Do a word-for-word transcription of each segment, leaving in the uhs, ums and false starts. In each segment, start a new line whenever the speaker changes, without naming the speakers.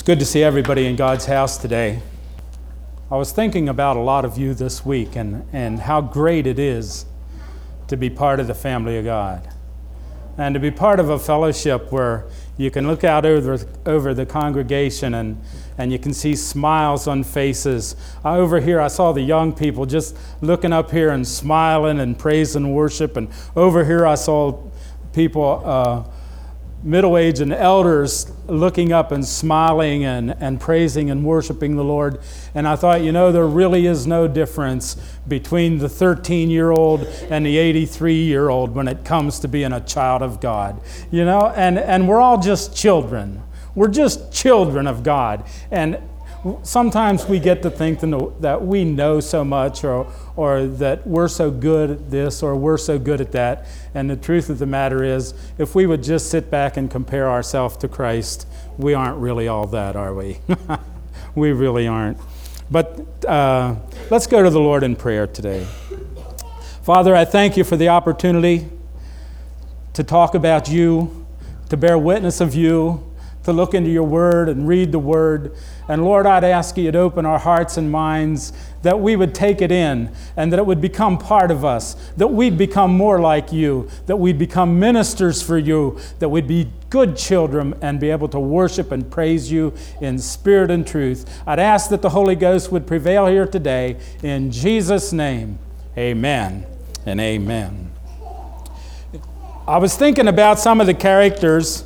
Good to see everybody in God's house today. I was thinking about a lot of you this week and, and how great it is to be part of the family of God and to be part of a fellowship where you can look out over, over the congregation and, and you can see smiles on faces. I, over here, I saw the young people just looking up here and smiling and praise and worship. And over here, I saw people, uh, middle-aged and elders looking up and smiling and, and praising and worshiping the Lord. And I thought, you know, there really is no difference between the thirteen-year-old and the eighty-three-year-old when it comes to being a child of God. You know, and, and we're all just children. We're just children of God. And sometimes we get to think that we know so much or or that we're so good at this or we're so good at that. And the truth of the matter is, if we would just sit back and compare ourselves to Christ, we aren't really all that, are we? We really aren't. But uh, let's go to the Lord in prayer today. Father, I thank you for the opportunity to talk about you, to bear witness of you, to look into your word and read the word. And Lord, I'd ask you to open our hearts and minds that we would take it in and that it would become part of us, that we'd become more like you, that we'd become ministers for you, that we'd be good children and be able to worship and praise you in spirit and truth. I'd ask that the Holy Ghost would prevail here today. In Jesus' name, amen and amen. I was thinking about some of the characters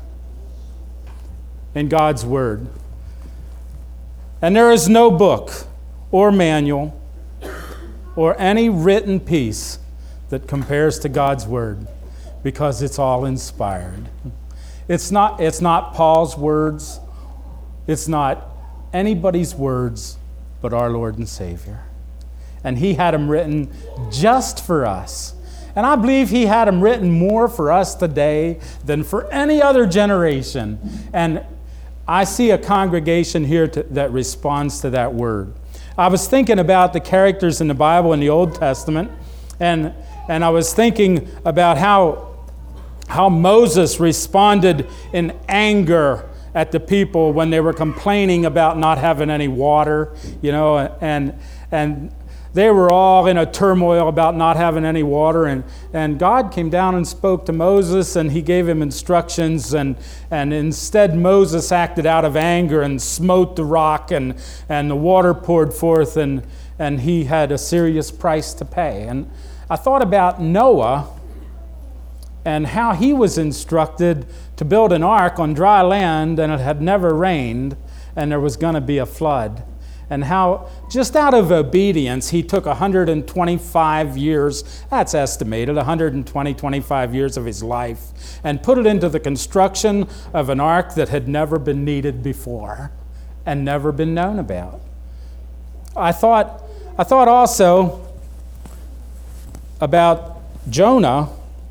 in God's Word. And there is no book or manual or any written piece that compares to God's Word because it's all inspired. It's not, it's not Paul's words. It's not anybody's words but our Lord and Savior. And He had them written just for us. And I believe He had them written more for us today than for any other generation. And I see a congregation here to, that responds to that word. I was thinking about the characters in the Bible in the Old Testament, and and I was thinking about how how Moses responded in anger at the people when they were complaining about not having any water, you know, and and they were all in a turmoil about not having any water, and, and God came down and spoke to Moses, and He gave him instructions, and, and instead Moses acted out of anger and smote the rock, and, and the water poured forth, and, and he had a serious price to pay. And I thought about Noah and how he was instructed to build an ark on dry land, and it had never rained, and there was going to be a flood. And how just out of obedience, he took one hundred twenty-five years, that's estimated, one hundred twenty, twenty-five years of his life, and put it into the construction of an ark that had never been needed before and never been known about. I thought, I thought also about Jonah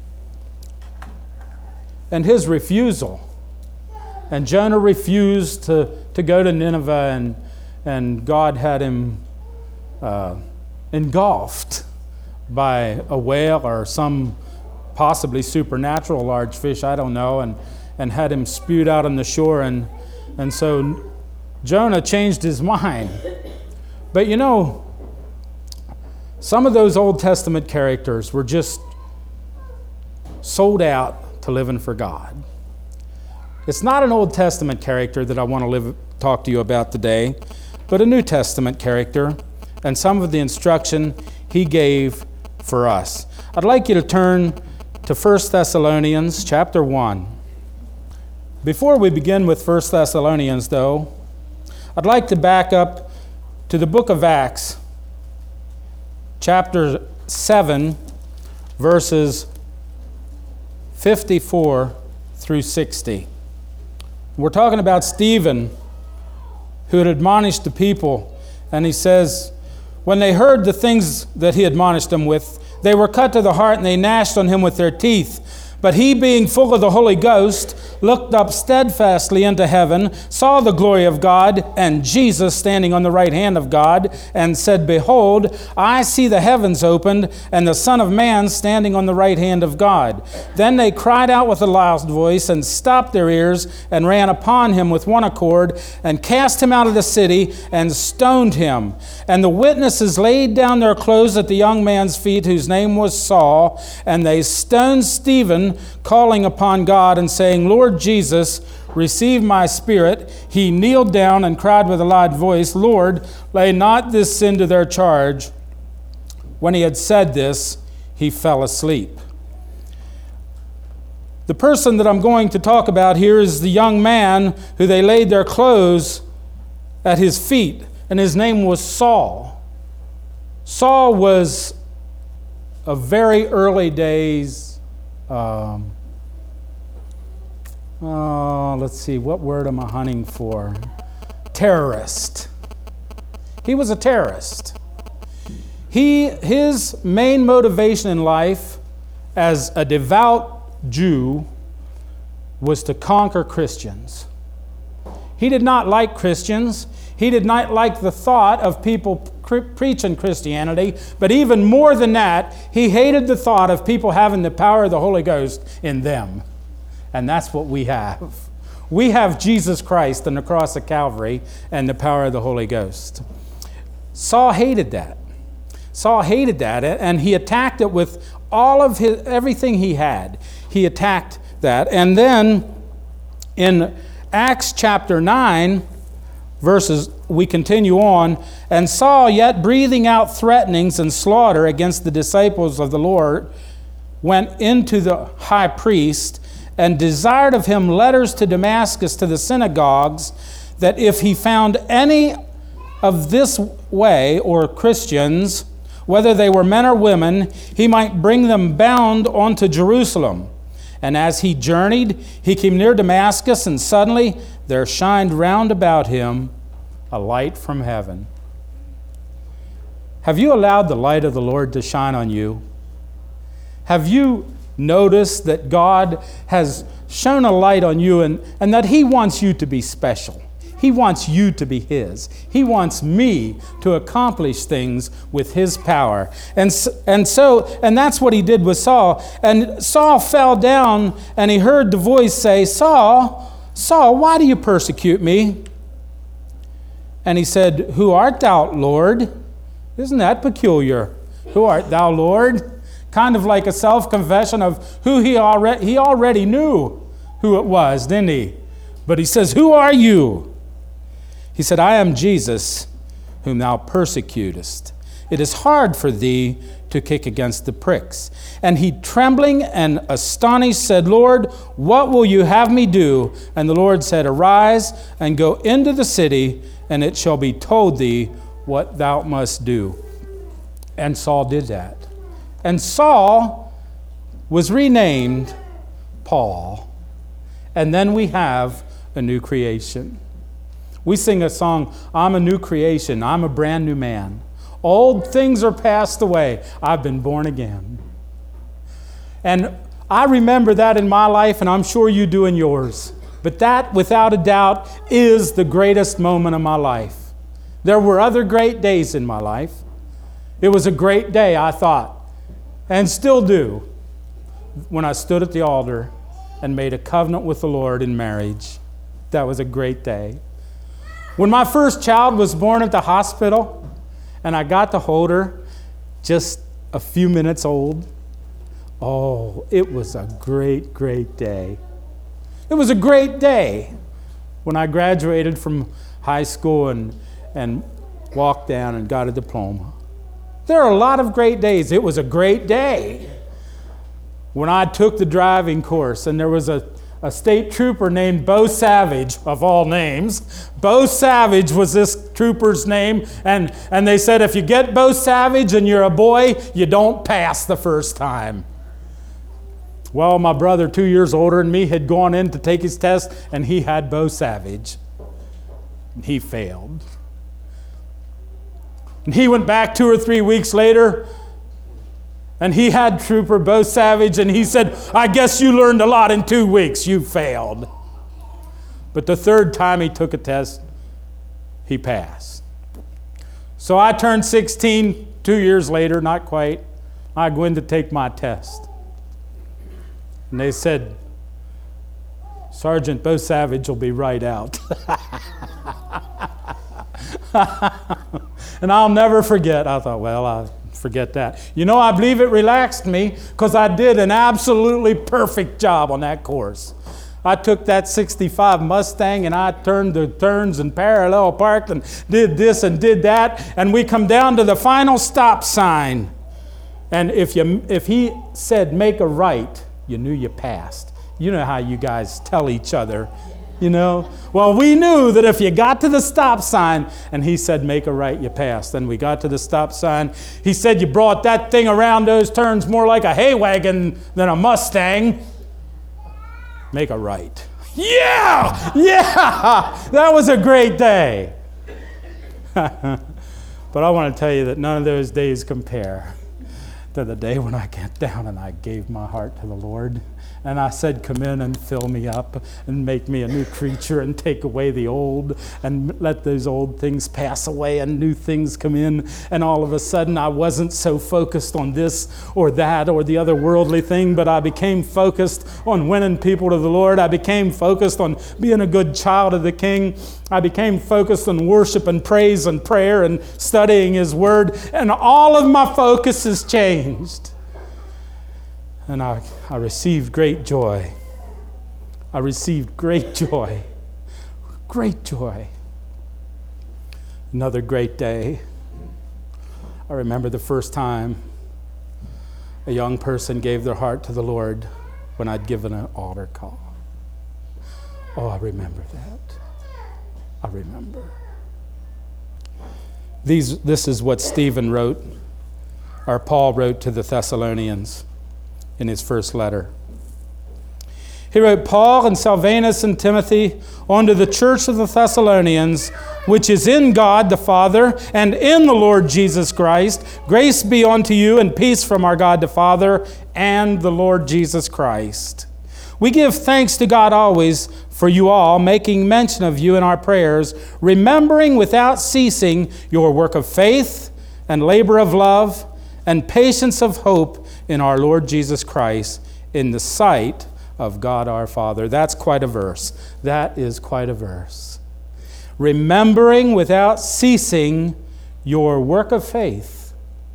and his refusal. And Jonah refused to, to go to Nineveh, and And God had him uh, engulfed by a whale or some possibly supernatural large fish, I don't know, and, and had him spewed out on the shore. And, and so Jonah changed his mind. But you know, some of those Old Testament characters were just sold out to living for God. It's not an Old Testament character that I want to live, talk to you about today, but a New Testament character and some of the instruction he gave for us. I'd like you to turn to First Thessalonians chapter one. Before we begin with First Thessalonians, though, I'd like to back up to the book of Acts, chapter seven, verses fifty-four through sixty. We're talking about Stephen, who had admonished the people, and he says, when they heard the things that he admonished them with, they were cut to the heart, and they gnashed on him with their teeth. But he, being full of the Holy Ghost, looked up steadfastly into heaven, saw the glory of God, and Jesus standing on the right hand of God, and said, Behold, I see the heavens opened, and the Son of Man standing on the right hand of God. Then they cried out with a loud voice, and stopped their ears, and ran upon him with one accord, and cast him out of the city, and stoned him. And the witnesses laid down their clothes at the young man's feet, whose name was Saul, and they stoned Stephen, calling upon God and saying, Lord Jesus, receive my spirit. He kneeled down and cried with a loud voice, Lord, lay not this sin to their charge. When he had said this, he fell asleep. The person that I'm going to talk about here is the young man who they laid their clothes at his feet, and his name was Saul. Saul was a very early days, um, oh, let's see, what word am I hunting for? Terrorist. He was a terrorist. He, his main motivation in life as a devout Jew was to conquer Christians. He did not like Christians. He did not like the thought of people pre- preaching Christianity, but even more than that, he hated the thought of people having the power of the Holy Ghost in them. And that's what we have. We have Jesus Christ on the cross of Calvary and the power of the Holy Ghost. Saul hated that. Saul hated that, and he attacked it with all of his everything he had. He attacked that. And then in Acts chapter nine, verses, we continue on, and Saul, yet breathing out threatenings and slaughter against the disciples of the Lord, went into the high priest and desired of him letters to Damascus to the synagogues, that if he found any of this way, or Christians, whether they were men or women, he might bring them bound onto Jerusalem. And as he journeyed, he came near Damascus, and suddenly there shined round about him a light from heaven. Have you allowed the light of the Lord to shine on you? Have you noticed that God has shone a light on you, and, and that he wants you to be special? He wants you to be his. He wants me to accomplish things with his power. And, and so, and that's what he did with Saul. And Saul fell down, and he heard the voice say, Saul, Saul, why do you persecute me? And he said, Who art thou, Lord? Isn't that peculiar? Who art thou, Lord? Kind of like a self-confession of who he already, he already knew who it was, didn't he? But he says, Who are you? He said, I am Jesus, whom thou persecutest. It is hard for thee to kick against the pricks. And he, trembling and astonished, said, Lord, what will you have me do? And the Lord said, Arise and go into the city, and it shall be told thee what thou must do. And Saul did that. And Saul was renamed Paul. And then we have a new creation. We sing a song, I'm a new creation, I'm a brand new man. Old things are passed away, I've been born again. And I remember that in my life, and I'm sure you do in yours. But that, without a doubt, is the greatest moment of my life. There were other great days in my life. It was a great day, I thought, and still do, when I stood at the altar and made a covenant with the Lord in marriage. That was a great day. When my first child was born at the hospital, and I got to hold her, just a few minutes old, oh, it was a great, great day. It was a great day when I graduated from high school and, and walked down and got a diploma. There are a lot of great days. It was a great day when I took the driving course, and there was a A state trooper named Bo Savage, of all names. Bo Savage was this trooper's name, and, and they said if you get Bo Savage and you're a boy, you don't pass the first time. Well, my brother, two years older than me, had gone in to take his test, and he had Bo Savage. He failed. And he went back two or three weeks later, And he had Trooper Bo Savage, and he said, I guess you learned a lot in two weeks. You failed. But the third time he took a test, he passed. So I turned sixteen, two years later, not quite. I go in to take my test. And they said, Sergeant Bo Savage will be right out. And I'll never forget. I thought, well, I'll forget that. You know, I believe it relaxed me because I did an absolutely perfect job on that course. I took that sixty-five Mustang and I turned the turns and parallel parked and did this and did that. And we come down to the final stop sign. And if you if he said make a right, you knew you passed. You know how you guys tell each other, you know. Well, we knew that if you got to the stop sign and he said make a right, you passed. Then we got to the stop sign. He said you brought that thing around those turns more like a hay wagon than a Mustang. Make a right. Yeah! Yeah! That was a great day. But I want to tell you that none of those days compare to the day when I got down and I gave my heart to the Lord. And I said, come in and fill me up and make me a new creature and take away the old and let those old things pass away and new things come in. And all of a sudden, I wasn't so focused on this or that or the other worldly thing, but I became focused on winning people to the Lord. I became focused on being a good child of the King. I became focused on worship and praise and prayer and studying His Word. And all of my focus has changed. And I, I received great joy. I received great joy. Great joy. Another great day. I remember the first time a young person gave their heart to the Lord when I'd given an altar call. Oh, I remember that. I remember. These, this is what Stephen wrote, or Paul wrote to the Thessalonians in his first letter. He wrote, Paul and Silvanus and Timothy unto the church of the Thessalonians, which is in God the Father and in the Lord Jesus Christ, grace be unto you and peace from our God the Father and the Lord Jesus Christ. We give thanks to God always for you all, making mention of you in our prayers, remembering without ceasing your work of faith and labor of love and patience of hope in our Lord Jesus Christ in the sight of God our Father. That's quite a verse. That is quite a verse. Remembering without ceasing your work of faith.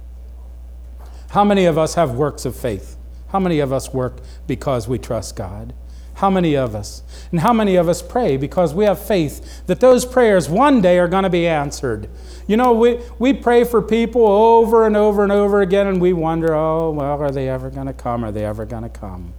How many of us have works of faith? How many of us work because we trust God? How many of us? And how many of us pray because we have faith that those prayers one day are going to be answered? You know, we, we pray for people over and over and over again, and we wonder, oh, well, are they ever going to come? Are they ever going to come?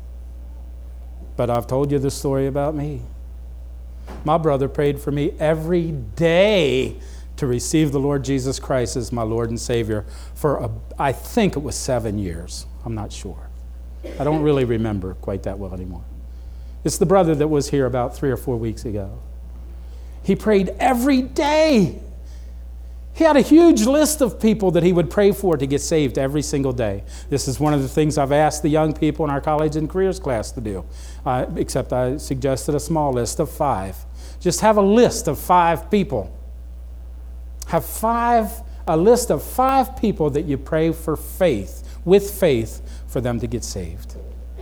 But I've told you the story about me. My brother prayed for me every day to receive the Lord Jesus Christ as my Lord and Savior for, a, I think it was seven years. I'm not sure. I don't really remember quite that well anymore. It's the brother that was here about three or four weeks ago. He prayed every day. He had a huge list of people that he would pray for to get saved every single day. This is one of the things I've asked the young people in our college and careers class to do, uh, except I suggested a small list of five. Just have a list of five people. Have five, a list of five people that you pray for faith, with faith, for them to get saved.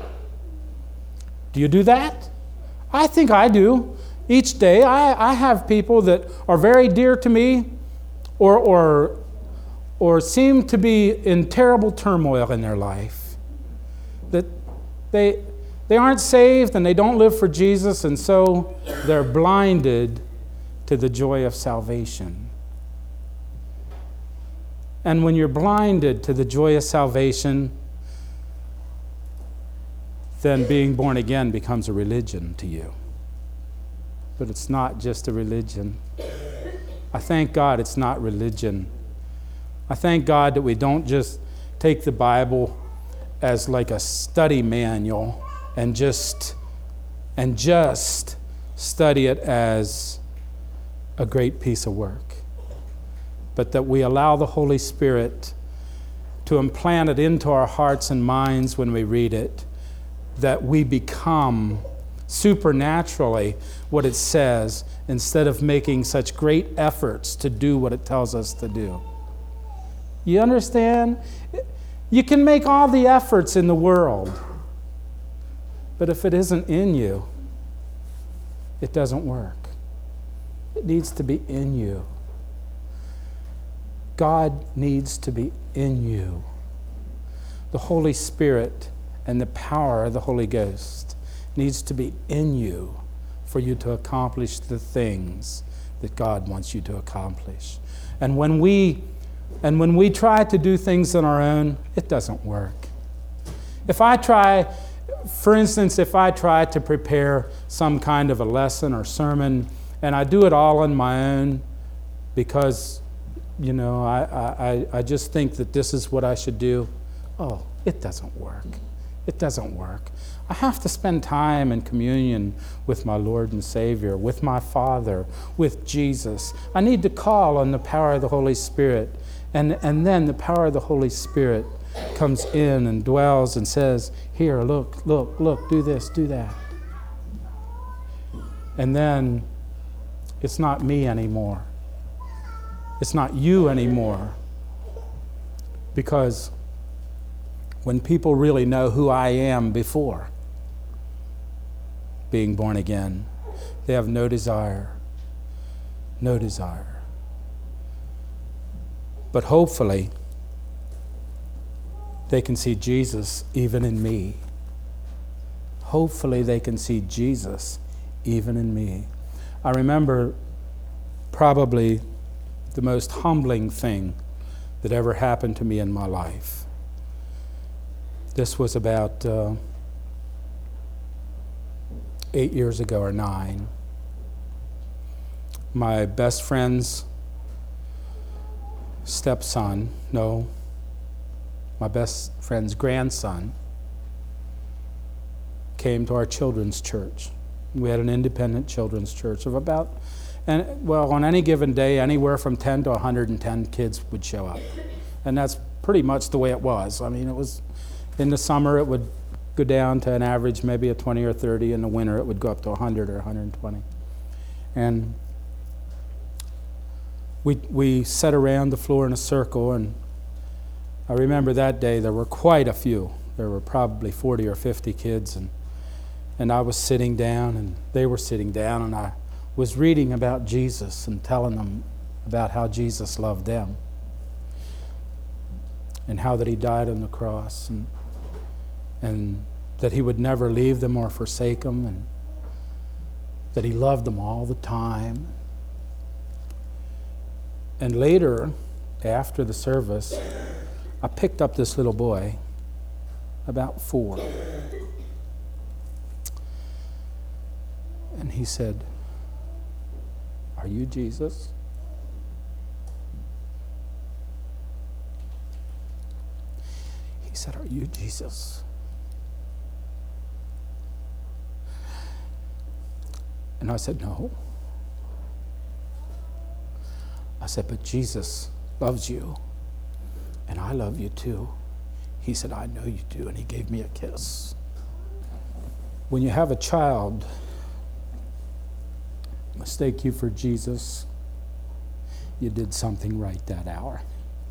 Do you do that? I think I do. Each day I, I have people that are very dear to me or, or, or seem to be in terrible turmoil in their life. That they, they aren't saved and they don't live for Jesus, and so they're blinded to the joy of salvation. And when you're blinded to the joy of salvation, then being born again becomes a religion to you. But it's not just a religion. I thank God it's not religion. I thank God that we don't just take the Bible as like a study manual and just and just study it as a great piece of work, but that we allow the Holy Spirit to implant it into our hearts and minds when we read it, that we become supernaturally what it says instead of making such great efforts to do what it tells us to do. You understand? You can make all the efforts in the world, but if it isn't in you, it doesn't work. It needs to be in you. God needs to be in you. The Holy Spirit and the power of the Holy Ghost needs to be in you for you to accomplish the things that God wants you to accomplish. And when we and when we try to do things on our own, it doesn't work. If I try, for instance, if I try to prepare some kind of a lesson or sermon, and I do it all on my own because, you know, I, I, I just think that this is what I should do, oh, it doesn't work. It doesn't work. I have to spend time in communion with my Lord and Savior, with my Father, with Jesus. I need to call on the power of the Holy Spirit. And, and then the power of the Holy Spirit comes in and dwells and says, here, look, look, look, do this, do that. And then it's not me anymore. It's not you anymore. Because when people really know who I am before being born again, they have no desire, no desire. But hopefully, they can see Jesus even in me. Hopefully, they can see Jesus even in me. I remember probably the most humbling thing that ever happened to me in my life. This was about uh, eight years ago or nine. My best friend's stepson, no, my best friend's grandson came to our children's church. We had an independent children's church of about, and well, on any given day, anywhere from ten to one hundred ten kids would show up. And that's pretty much the way it was. I mean, it was, in the summer it would go down to an average maybe of twenty or thirty. In the winter it would go up to one hundred or one hundred twenty. And we we sat around the floor in a circle, and I remember that day there were quite a few. There were probably forty or fifty kids, and and I was sitting down and they were sitting down, and I was reading about Jesus and telling them about how Jesus loved them and how that he died on the cross, and and that he would never leave them or forsake them, and that he loved them all the time. And later, after the service, I picked up this little boy, about four. And he said, "Are you Jesus?" He said, "Are you Jesus?" And I said, "No." I said, "But Jesus loves you, and I love you too." He said, "I know you do," and he gave me a kiss. When you have a child mistake you for Jesus, you did something right that hour.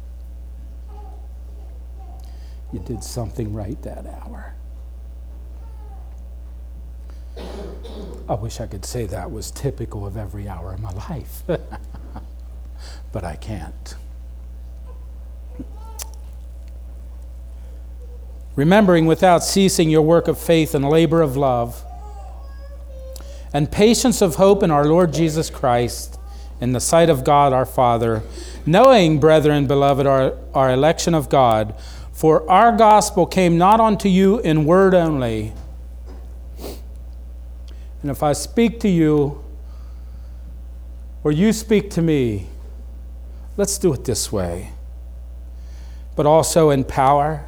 You did something right that hour. I wish I could say that was typical of every hour of my life, but I can't. Remembering without ceasing your work of faith and labor of love and patience of hope in our Lord Jesus Christ in the sight of God our Father, knowing, brethren, beloved, our, our election of God, for our gospel came not unto you in word only. And if I speak to you, or you speak to me, let's do it this way, but also in power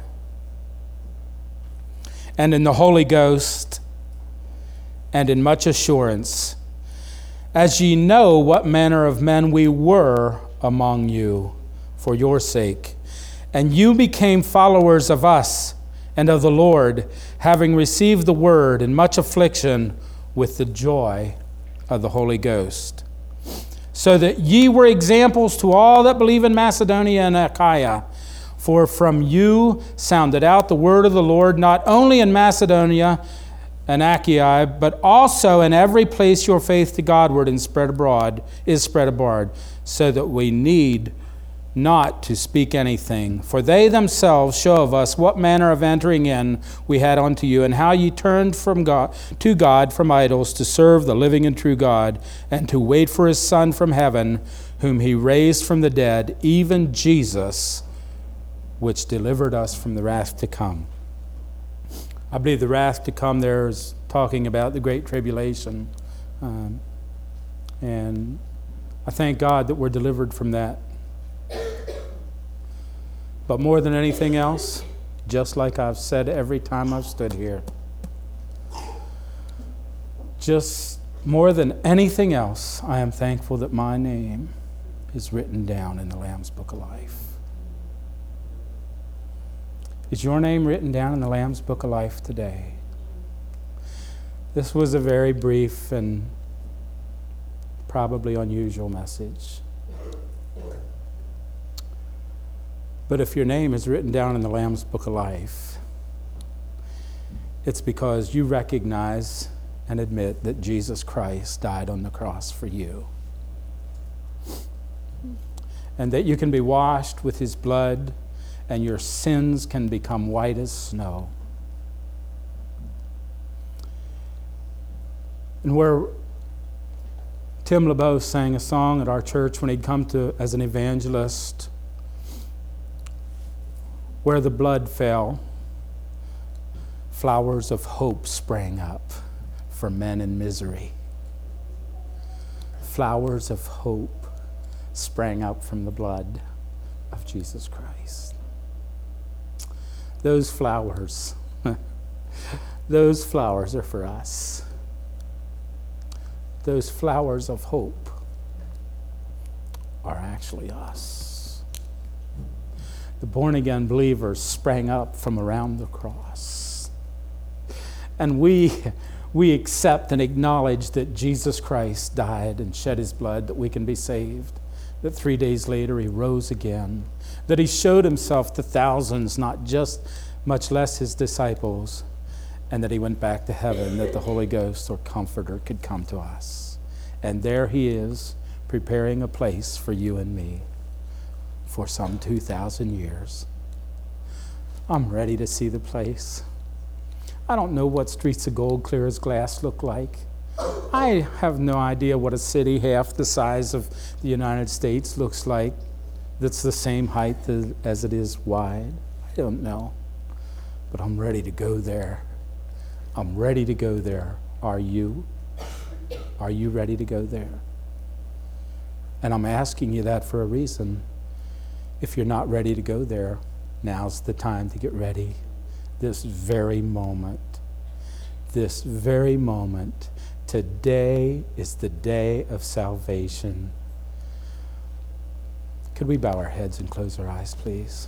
and in the Holy Ghost and in much assurance, as ye know what manner of men we were among you for your sake. And you became followers of us and of the Lord, having received the word in much affliction with the joy of the Holy Ghost. So that ye were examples to all that believe in Macedonia and Achaia. For from you sounded out the word of the Lord, not only in Macedonia and Achaia, but also in every place your faith to Godward and spread abroad is spread abroad, so that we need not to speak anything. For they themselves show of us what manner of entering in we had unto you, and how ye turned from God to God from idols to serve the living and true God, and to wait for his Son from heaven, whom he raised from the dead, even Jesus, which delivered us from the wrath to come. I believe the wrath to come there is talking about the Great Tribulation. Um, and I thank God that we're delivered from that. But more than anything else, just like I've said every time I've stood here, just more than anything else, I am thankful that my name is written down in the Lamb's Book of Life. Is your name written down in the Lamb's Book of Life today? This was a very brief and probably unusual message. But if your name is written down in the Lamb's Book of Life, it's because you recognize and admit that Jesus Christ died on the cross for you. And that you can be washed with his blood and your sins can become white as snow. And where Tim LeBeau sang a song at our church when he'd come to as an evangelist, where the blood fell, flowers of hope sprang up for men in misery. Flowers of hope sprang up from the blood of Jesus Christ. Those flowers, those flowers are for us. Those flowers of hope are actually us. The born-again believers sprang up from around the cross. And we, we accept and acknowledge that Jesus Christ died and shed his blood that we can be saved, that three days later he rose again, that he showed himself to thousands, not just, much less his disciples, and that he went back to heaven, that the Holy Ghost or Comforter could come to us. And there he is, preparing a place for you and me. For some two thousand years. I'm ready to see the place. I don't know what streets of gold clear as glass look like. I have no idea what a city half the size of the United States looks like that's the same height as it is wide. I don't know. But I'm ready to go there. I'm ready to go there. Are you? Are you ready to go there? And I'm asking you that for a reason. If you're not ready to go there, now's the time to get ready. This very moment. This very moment. Today is the day of salvation. Could we bow our heads and close our eyes, please?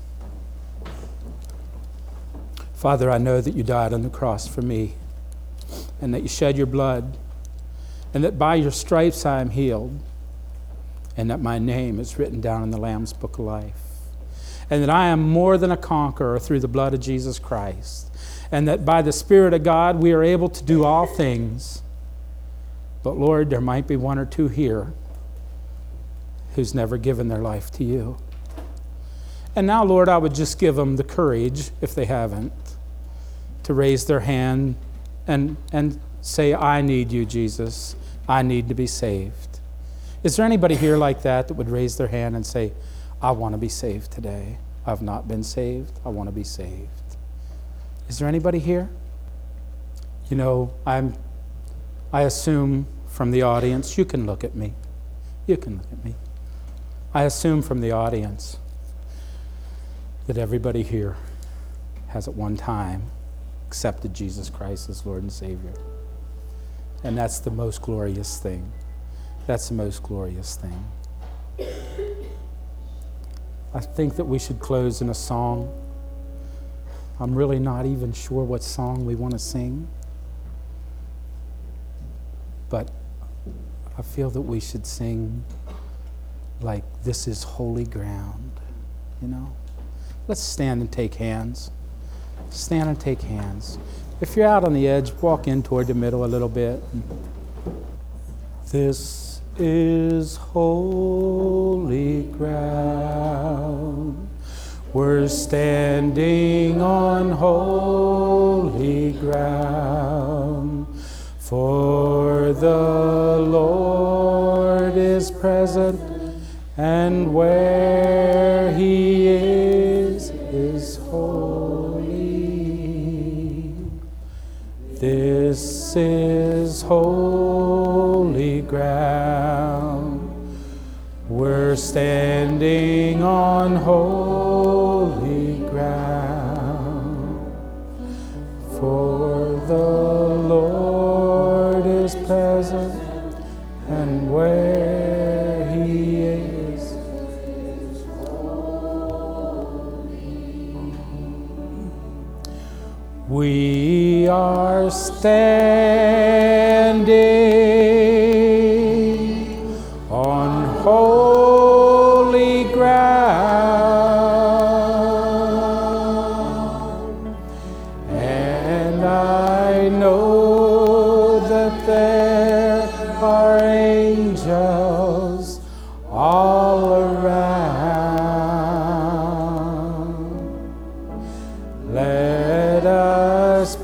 Father, I know that you died on the cross for me, and that you shed your blood, and that by your stripes I am healed, and that my name is written down in the Lamb's Book of Life, and that I am more than a conqueror through the blood of Jesus Christ, and that by the Spirit of God we are able to do all things. But Lord, there might be one or two here who's never given their life to you. And now, Lord, I would just give them the courage, if they haven't, to raise their hand and, and say, I need you, Jesus. I need to be saved. Is there anybody here like that that would raise their hand and say, I want to be saved today. I've not been saved. I want to be saved. Is there anybody here? You know, I'm, I assume from the audience, you can look at me. You can look at me. I assume from the audience that everybody here has at one time accepted Jesus Christ as Lord and Savior. And that's the most glorious thing. That's the most glorious thing. I think that we should close in a song. I'm really not even sure what song we want to sing, but I feel that we should sing like this is holy ground, you know? Let's stand and take hands. Stand and take hands. If you're out on the edge, walk in toward the middle a little bit. This is holy ground. We're standing on holy ground. For the Lord is present, and where He is, is holy. This is holy ground. We're standing on holy ground. For the Lord is present, and where He is, is holy. We are standing on holy ground, and I know that there are angels all around. Let us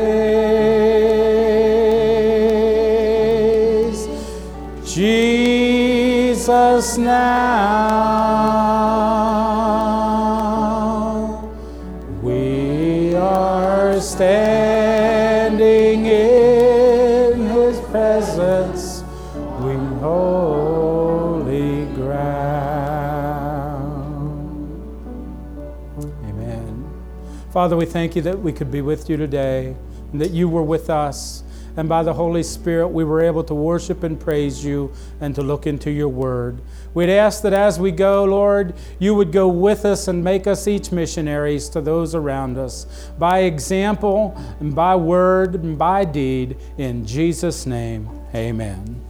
praise Jesus now. We are standing in His presence, we holy ground. Amen. Father, we thank You that we could be with You today, and that You were with us. And by the Holy Spirit, we were able to worship and praise You and to look into Your Word. We'd ask that as we go, Lord, You would go with us and make us each missionaries to those around us, by example and by word and by deed. In Jesus' name, amen.